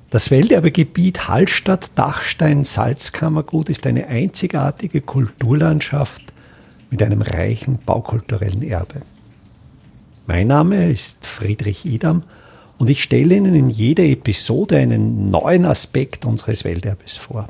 Das Welterbegebiet Hallstatt-Dachstein-Salzkammergut ist eine einzigartige Kulturlandschaft mit einem reichen baukulturellen Erbe. Mein Name ist Friedrich Idam und ich stelle Ihnen in jeder Episode einen neuen Aspekt unseres Welterbes vor.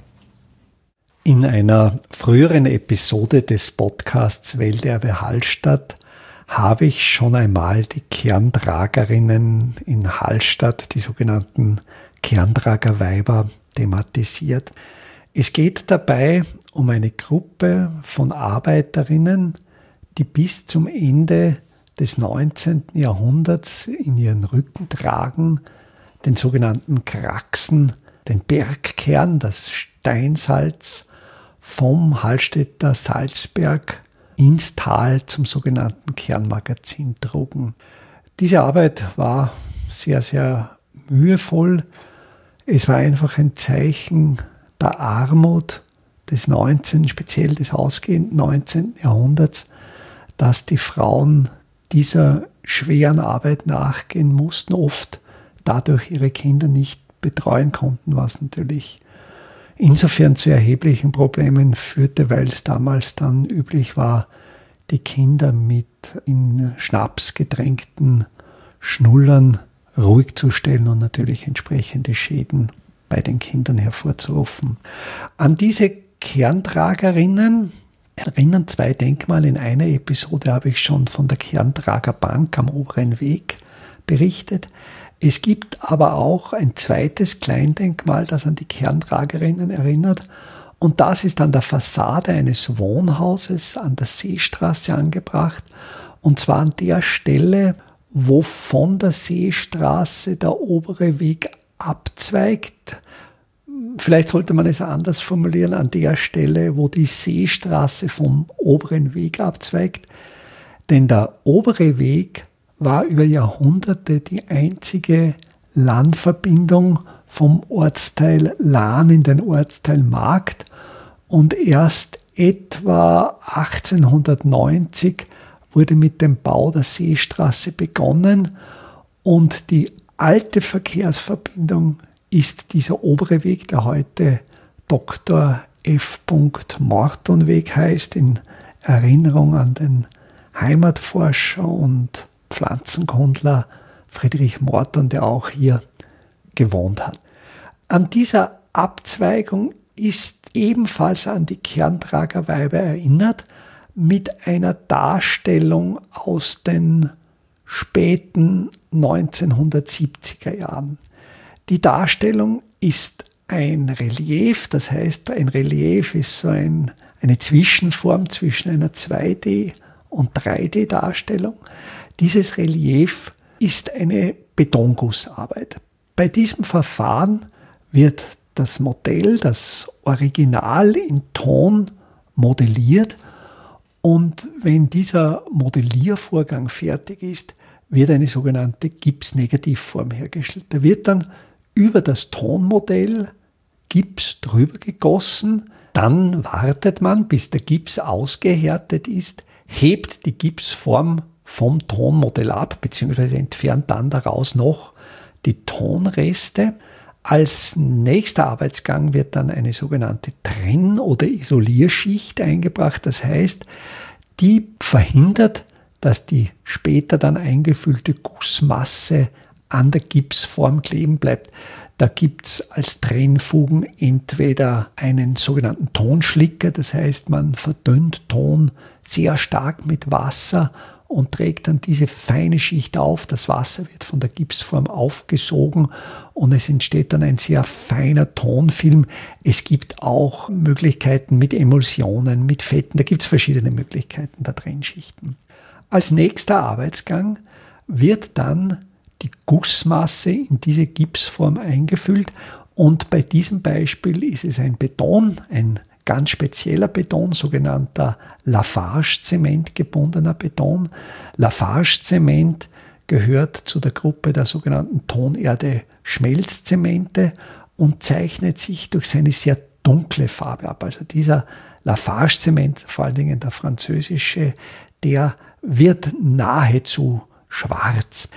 In einer früheren Episode des Podcasts Welterbe Hallstatt habe ich schon einmal die Kerntragerinnen in Hallstatt, die sogenannten Kerntragerweiber, thematisiert. Es geht dabei um eine Gruppe von Arbeiterinnen, die bis zum Ende des 19. Jahrhunderts in ihren Rücken tragen, den sogenannten Kraxen, den Bergkern, das Steinsalz, vom Hallstätter Salzberg ins Tal zum sogenannten Kernmagazin trugen. Diese Arbeit war sehr, sehr mühevoll. Es war einfach ein Zeichen der Armut des 19., speziell des ausgehenden 19. Jahrhunderts, dass die Frauen dieser schweren Arbeit nachgehen mussten, oft dadurch ihre Kinder nicht betreuen konnten, was natürlich insofern zu erheblichen Problemen führte, weil es damals dann üblich war, die Kinder mit in Schnaps getränkten Schnullern ruhig zu stellen und natürlich entsprechende Schäden bei den Kindern hervorzurufen. An diese Kerntragerinnen erinnern zwei Denkmale. In einer Episode habe ich schon von der Kerntragerbank am Oberen Weg berichtet. Es gibt aber auch ein zweites Kleindenkmal, das an die Kerntragerinnen erinnert. Und das ist an der Fassade eines Wohnhauses an der Seestraße angebracht. Und zwar an der Stelle, wo von der Seestraße der obere Weg abzweigt. Vielleicht sollte man es anders formulieren, an der Stelle, wo die Seestraße vom oberen Weg abzweigt. Denn der obere Weg war über Jahrhunderte die einzige Landverbindung vom Ortsteil Lahn in den Ortsteil Markt. Und erst etwa 1890 wurde mit dem Bau der Seestraße begonnen und die alte Verkehrsverbindung ist dieser obere Weg, der heute Dr. F. Morton-Weg heißt, in Erinnerung an den Heimatforscher und Pflanzenkundler Friedrich Morton, der auch hier gewohnt hat. An dieser Abzweigung ist ebenfalls an die Kerntragerweiber erinnert, mit einer Darstellung aus den späten 1970er Jahren. Die Darstellung ist ein Relief, das heißt, ein Relief ist so eine Zwischenform zwischen einer 2D- und 3D-Darstellung. Dieses Relief ist eine Betongussarbeit. Bei diesem Verfahren wird das Modell, das Original in Ton modelliert. Und wenn dieser Modelliervorgang fertig ist, wird eine sogenannte Gipsnegativform hergestellt. Da wird dann über das Tonmodell Gips drüber gegossen. Dann wartet man, bis der Gips ausgehärtet ist, hebt die Gipsform vom Tonmodell ab, beziehungsweise entfernt dann daraus noch die Tonreste. Als nächster Arbeitsgang wird dann eine sogenannte Trenn- oder Isolierschicht eingebracht. Das heißt, die verhindert, dass die später dann eingefüllte Gussmasse an der Gipsform kleben bleibt. Da gibt es als Trennfugen entweder einen sogenannten Tonschlicker, das heißt, man verdünnt Ton sehr stark mit Wasser und trägt dann diese feine Schicht auf. Das Wasser wird von der Gipsform aufgesogen und es entsteht dann ein sehr feiner Tonfilm. Es gibt auch Möglichkeiten mit Emulsionen, mit Fetten. Da gibt es verschiedene Möglichkeiten der Trennschichten. Als nächster Arbeitsgang wird dann die Gussmasse in diese Gipsform eingefüllt und bei diesem Beispiel ist es ein Beton, ein ganz spezieller Beton, sogenannter Lafarge-Zement gebundener Beton. Lafarge-Zement gehört zu der Gruppe der sogenannten Tonerde-Schmelzzemente und zeichnet sich durch seine sehr dunkle Farbe ab. Also dieser Lafarge-Zement, vor allen Dingen der französische, der wird nahezu schwarz.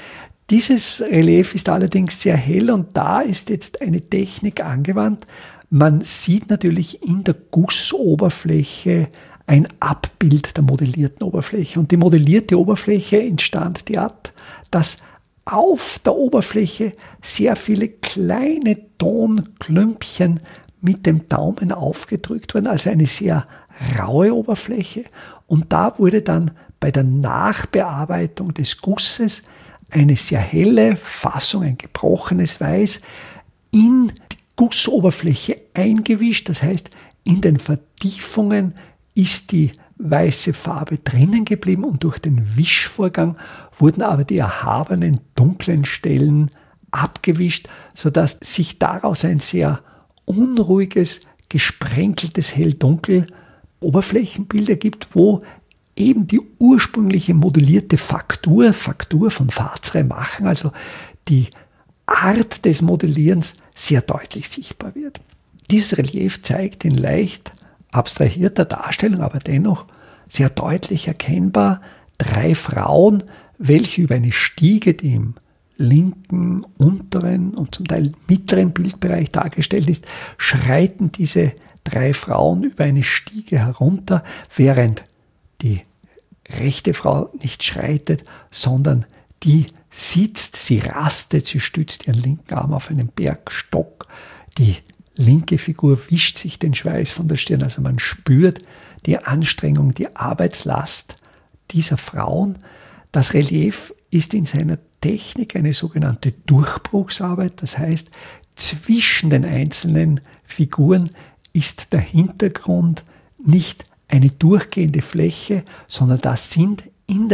Dieses Relief ist allerdings sehr hell und da ist jetzt eine Technik angewandt. Man sieht natürlich in der Gussoberfläche ein Abbild der modellierten Oberfläche. Und die modellierte Oberfläche entstand derart, dass auf der Oberfläche sehr viele kleine Tonklümpchen mit dem Daumen aufgedrückt wurden, also eine sehr raue Oberfläche. Und da wurde dann bei der Nachbearbeitung des Gusses eine sehr helle Fassung, ein gebrochenes Weiß, in die Gussoberfläche eingewischt. Das heißt, in den Vertiefungen ist die weiße Farbe drinnen geblieben und durch den Wischvorgang wurden aber die erhabenen dunklen Stellen abgewischt, sodass sich daraus ein sehr unruhiges, gesprenkeltes Hell-Dunkel Oberflächenbild ergibt, wo eben die ursprüngliche modellierte Faktur von Fazre machen, also die Art des Modellierens sehr deutlich sichtbar wird. Dieses Relief zeigt in leicht abstrahierter Darstellung, aber dennoch sehr deutlich erkennbar 3 Frauen, welche über eine Stiege, die im linken, unteren und zum Teil mittleren Bildbereich dargestellt ist, schreiten diese 3 Frauen über eine Stiege herunter, während die rechte Frau nicht schreitet, sondern die sitzt, sie rastet, sie stützt ihren linken Arm auf einen Bergstock. Die linke Figur wischt sich den Schweiß von der Stirn, also man spürt die Anstrengung, die Arbeitslast dieser Frauen. Das Relief ist in seiner Technik eine sogenannte Durchbruchsarbeit, das heißt, zwischen den einzelnen Figuren ist der Hintergrund nicht eine durchgehende Fläche, sondern das sind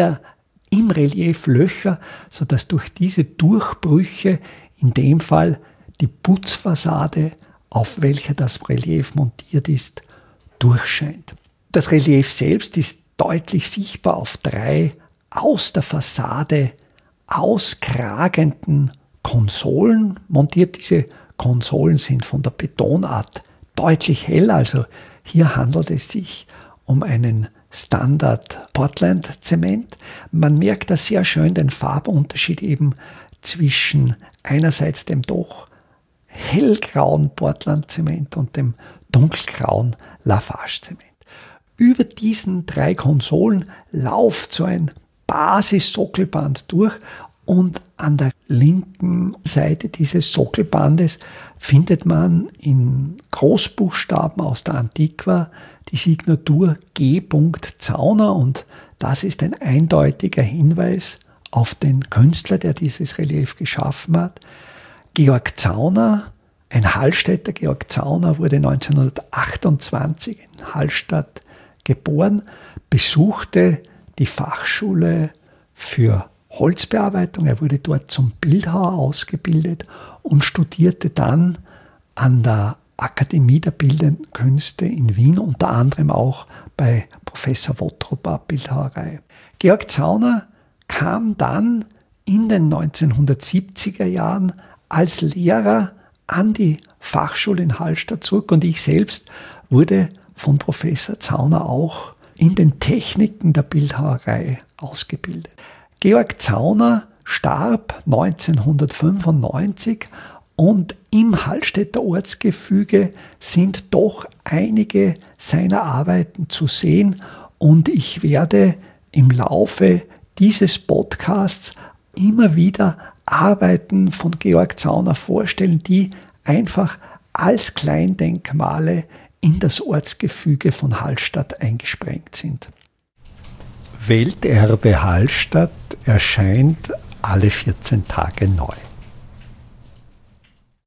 im Relief Löcher, sodass durch diese Durchbrüche in dem Fall die Putzfassade, auf welcher das Relief montiert ist, durchscheint. Das Relief selbst ist deutlich sichtbar auf 3 aus der Fassade auskragenden Konsolen montiert. Diese Konsolen sind von der Betonart deutlich heller, also hier handelt es sich um einen Standard Portland Zement. Man merkt da sehr schön den Farbunterschied eben zwischen einerseits dem doch hellgrauen Portland Zement und dem dunkelgrauen Lafarge Zement. Über diesen 3 Konsolen läuft so ein Basis-Sockelband durch und an der linken Seite dieses Sockelbandes findet man in Großbuchstaben aus der Antiqua die Signatur G. Zauner und das ist ein eindeutiger Hinweis auf den Künstler, der dieses Relief geschaffen hat. Georg Zauner, ein Hallstätter, Georg Zauner wurde 1928 in Hallstatt geboren, besuchte die Fachschule für Holzbearbeitung. Er wurde dort zum Bildhauer ausgebildet und studierte dann an der Akademie der Bildenden Künste in Wien, unter anderem auch bei Professor Wotropa Bildhauerei. Georg Zauner kam dann in den 1970er Jahren als Lehrer an die Fachschule in Hallstatt zurück und ich selbst wurde von Professor Zauner auch in den Techniken der Bildhauerei ausgebildet. Georg Zauner starb 1995 und im Hallstätter Ortsgefüge sind doch einige seiner Arbeiten zu sehen und ich werde im Laufe dieses Podcasts immer wieder Arbeiten von Georg Zauner vorstellen, die einfach als Kleindenkmale in das Ortsgefüge von Hallstatt eingesprengt sind. Welterbe Hallstatt erscheint alle 14 Tage neu.